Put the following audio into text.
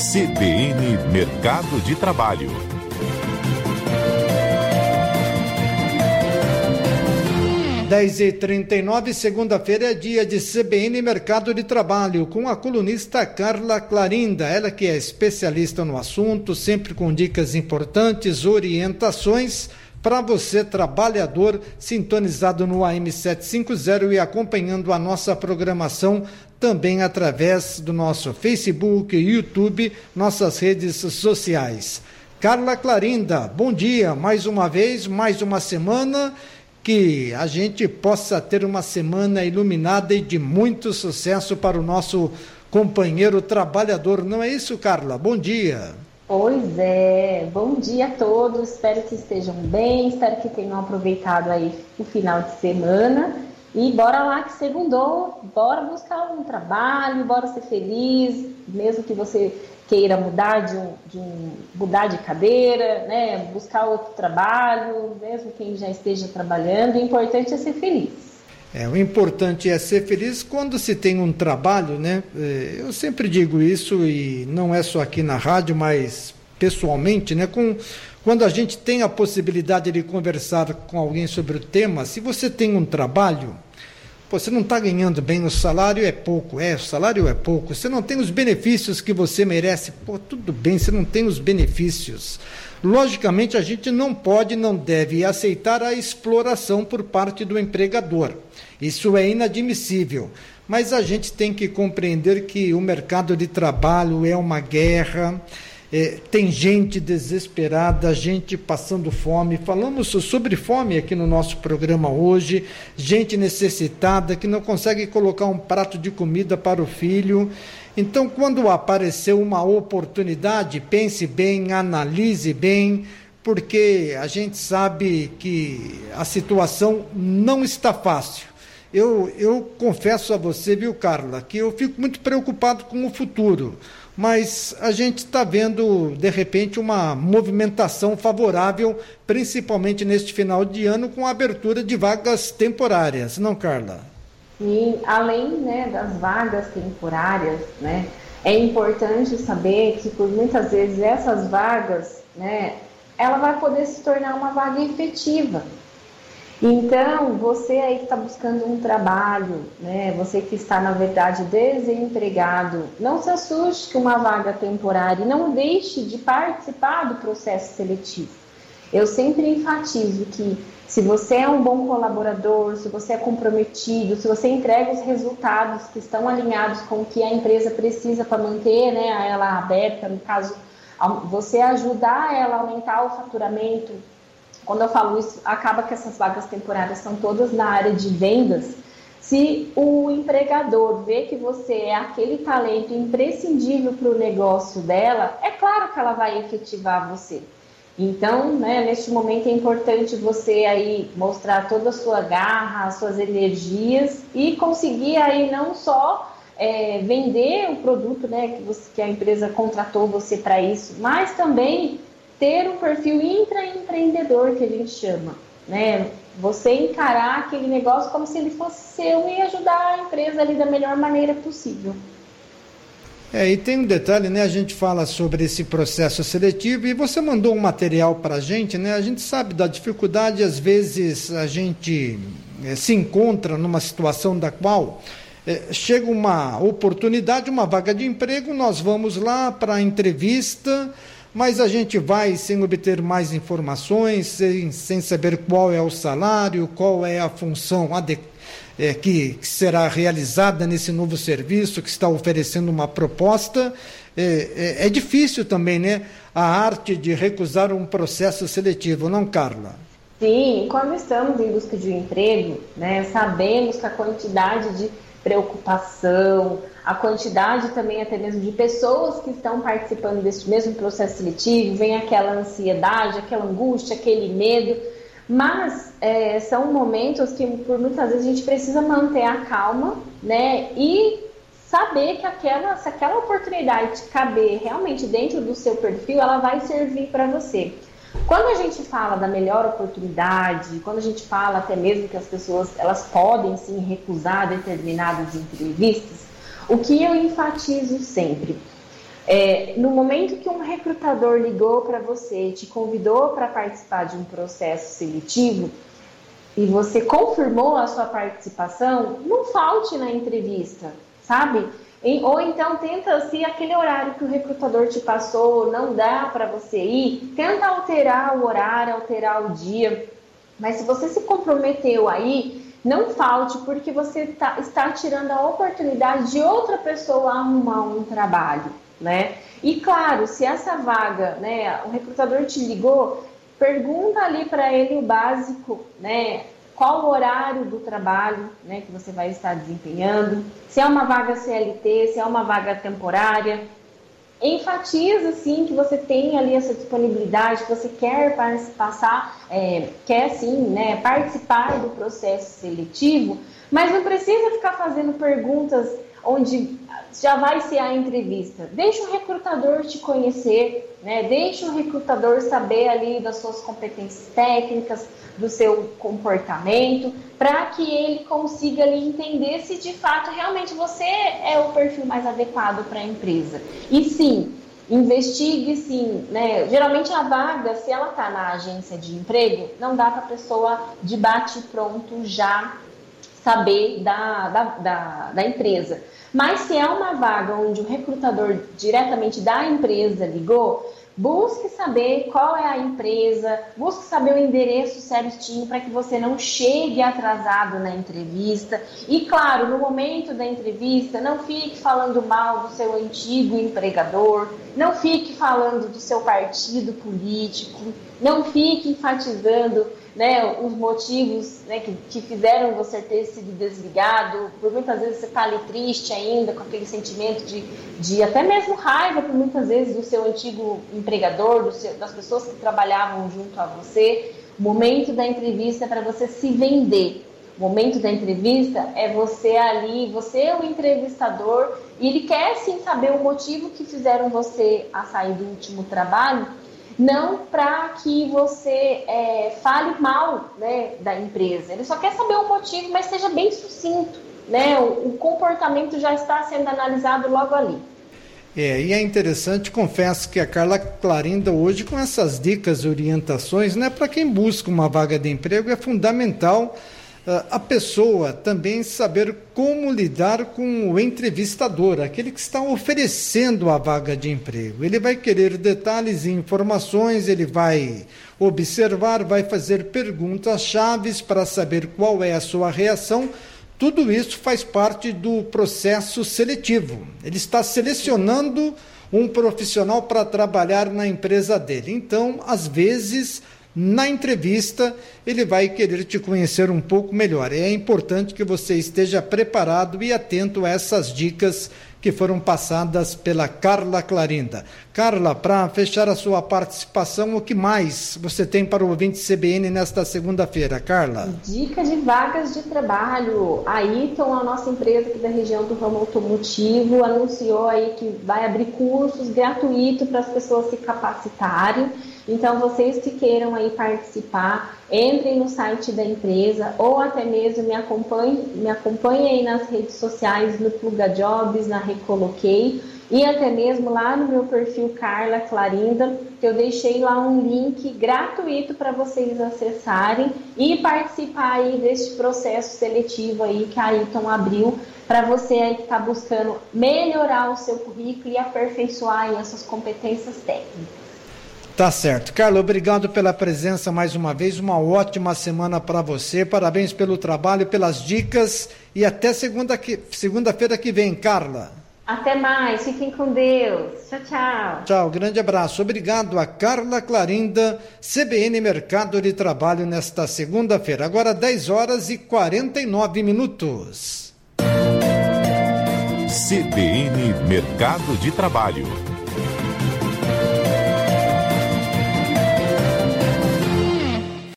CBN Mercado de Trabalho. Dez e 39, segunda-feira é dia de CBN Mercado de Trabalho, com a colunista Carla Clarinda, ela que é especialista no assunto, sempre com dicas importantes, orientações para você, trabalhador, sintonizado no AM 750 e acompanhando a nossa programação também através do nosso Facebook, YouTube, nossas redes sociais. Carla Clarinda, bom dia, mais uma vez, mais uma semana, que a gente possa ter uma semana iluminada e de muito sucesso para o nosso companheiro trabalhador, não é isso, Carla? Bom dia. Pois é, bom dia a todos, espero que estejam bem, espero que tenham aproveitado aí o final de semana e bora lá que segundou, bora buscar um trabalho, bora ser feliz, mesmo que você queira mudar mudar de cadeira, né, buscar outro trabalho, mesmo quem já esteja trabalhando, o importante é ser feliz. O importante é ser feliz quando se tem um trabalho, né? Eu sempre digo isso e não é só aqui na rádio, mas pessoalmente, né? Quando a gente tem a possibilidade de conversar com alguém sobre o tema, se você tem um trabalho, você não está ganhando bem, o salário é pouco, o salário é pouco, você não tem os benefícios que você merece, tudo bem, você não tem os benefícios. Logicamente, a gente não pode, não deve aceitar a exploração por parte do empregador. Isso é inadmissível. Mas a gente tem que compreender que o mercado de trabalho é uma guerra, tem gente desesperada, gente passando fome. Falamos sobre fome aqui no nosso programa hoje, gente necessitada que não consegue colocar um prato de comida para o filho. Então, quando apareceu uma oportunidade, pense bem, analise bem, porque a gente sabe que a situação não está fácil. Eu confesso a você, viu, Carla, que eu fico muito preocupado com o futuro, mas a gente está vendo, de repente, uma movimentação favorável, principalmente neste final de ano, com a abertura de vagas temporárias, não, Carla? E além, né, das vagas temporárias, né, é importante saber que por muitas vezes essas vagas, né, ela vai poder se tornar uma vaga efetiva. Então, você aí que está buscando um trabalho, né, você que está, na verdade, desempregado, não se assuste com uma vaga temporária e não deixe de participar do processo seletivo. Eu sempre enfatizo que se você é um bom colaborador, se você é comprometido, se você entrega os resultados que estão alinhados com o que a empresa precisa para manter, né, ela aberta, no caso, você ajudar ela a aumentar o faturamento. Quando eu falo isso, acaba que essas vagas temporárias são todas na área de vendas. Se o empregador vê que você é aquele talento imprescindível para o negócio dela, é claro que ela vai efetivar você. Então, né, neste momento é importante você aí mostrar toda a sua garra, as suas energias e conseguir aí não só vender o produto, né, que a empresa contratou você para isso, mas também ter um perfil intraempreendedor, que a gente chama, né? Você encarar aquele negócio como se ele fosse seu e ajudar a empresa ali da melhor maneira possível. E tem um detalhe, né? A gente fala sobre esse processo seletivo e você mandou um material para a gente, né? A gente sabe da dificuldade, às vezes a gente se encontra numa situação da qual chega uma oportunidade, uma vaga de emprego, nós vamos lá para a entrevista, mas a gente vai sem obter mais informações, sem saber qual é o salário, qual é a função que será realizada nesse novo serviço, que está oferecendo uma proposta. É difícil também, né? A arte de recusar um processo seletivo, não, Carla? Sim, quando estamos em busca de um emprego, né, sabemos que a quantidade de preocupação, a quantidade também até mesmo de pessoas que estão participando desse mesmo processo seletivo, vem aquela ansiedade, aquela angústia, aquele medo, mas são momentos que por muitas vezes a gente precisa manter a calma, né, e saber que se aquela oportunidade caber realmente dentro do seu perfil, ela vai servir para você. Quando a gente fala da melhor oportunidade, quando a gente fala até mesmo que as pessoas elas podem sim recusar determinadas entrevistas, o que eu enfatizo sempre No momento que um recrutador ligou para você, te convidou para participar de um processo seletivo e você confirmou a sua participação, não falte na entrevista, sabe? Ou então tenta, se aquele horário que o recrutador te passou não dá para você ir, tenta alterar o horário, alterar o dia. Mas se você se comprometeu aí, não falte, porque você está tirando a oportunidade de outra pessoa arrumar um trabalho, né? E claro, se essa vaga, né, o recrutador te ligou, pergunta ali para ele o básico, né? Qual o horário do trabalho, né, que você vai estar desempenhando, se é uma vaga CLT, se é uma vaga temporária. Enfatiza, sim, que você tem ali essa disponibilidade, que você quer quer sim, né, participar do processo seletivo, mas não precisa ficar fazendo perguntas onde já vai ser a entrevista. Deixa o recrutador te conhecer, né? Deixa o recrutador saber ali das suas competências técnicas, do seu comportamento, para que ele consiga ali entender se de fato realmente você é o perfil mais adequado para a empresa. E sim, investigue sim, né? Geralmente a vaga, se ela está na agência de emprego, não dá para a pessoa de bate pronto já saber da empresa. Mas se é uma vaga onde o recrutador diretamente da empresa ligou, busque saber qual é a empresa, busque saber o endereço certinho para que você não chegue atrasado na entrevista. E claro, no momento da entrevista, não fique falando mal do seu antigo empregador, não fique falando do seu partido político, não fique enfatizando, né, os motivos, né, que fizeram você ter sido desligado. Por muitas vezes você está ali triste ainda, com aquele sentimento de até mesmo raiva, por muitas vezes, do seu antigo empregador, das pessoas que trabalhavam junto a você. O momento da entrevista é para você se vender. O momento da entrevista é você ali, você é o entrevistador, e ele quer sim saber o motivo que fizeram você a sair do último trabalho, não para que você fale mal, né, da empresa. Ele só quer saber o motivo, mas seja bem sucinto, né? O comportamento já está sendo analisado logo ali. E é interessante, confesso que a Carla Clarinda hoje, com essas dicas e orientações, né, para quem busca uma vaga de emprego, é fundamental a pessoa também saber como lidar com o entrevistador, aquele que está oferecendo a vaga de emprego. Ele vai querer detalhes e informações, ele vai observar, vai fazer perguntas chaves para saber qual é a sua reação. Tudo isso faz parte do processo seletivo. Ele está selecionando um profissional para trabalhar na empresa dele. Então, às vezes, na entrevista, ele vai querer te conhecer um pouco melhor. É importante que você esteja preparado e atento a essas dicas que foram passadas pela Carla Clarinda. Carla, para fechar a sua participação, o que mais você tem para o ouvinte CBN nesta segunda-feira, Carla? Dica de vagas de trabalho. A Eaton, a nossa empresa aqui da região do ramo automotivo, anunciou aí que vai abrir cursos gratuitos para as pessoas se capacitarem. Então, vocês que queiram aí participar, entrem no site da empresa ou até mesmo me acompanhem aí nas redes sociais, no Pluga Jobs, na Recoloquei, e até mesmo lá no meu perfil Carla Clarinda, que eu deixei lá um link gratuito para vocês acessarem e participar aí deste processo seletivo aí que a Eaton abriu para você aí que está buscando melhorar o seu currículo e aperfeiçoar aí essas competências técnicas. Tá certo. Carla, obrigado pela presença mais uma vez, uma ótima semana para você, parabéns pelo trabalho, pelas dicas e até segunda-feira que vem, Carla. Até mais, fiquem com Deus. Tchau, tchau. Tchau, grande abraço. Obrigado a Carla Clarinda, CBN Mercado de Trabalho nesta segunda-feira. Agora 10h49. CBN Mercado de Trabalho.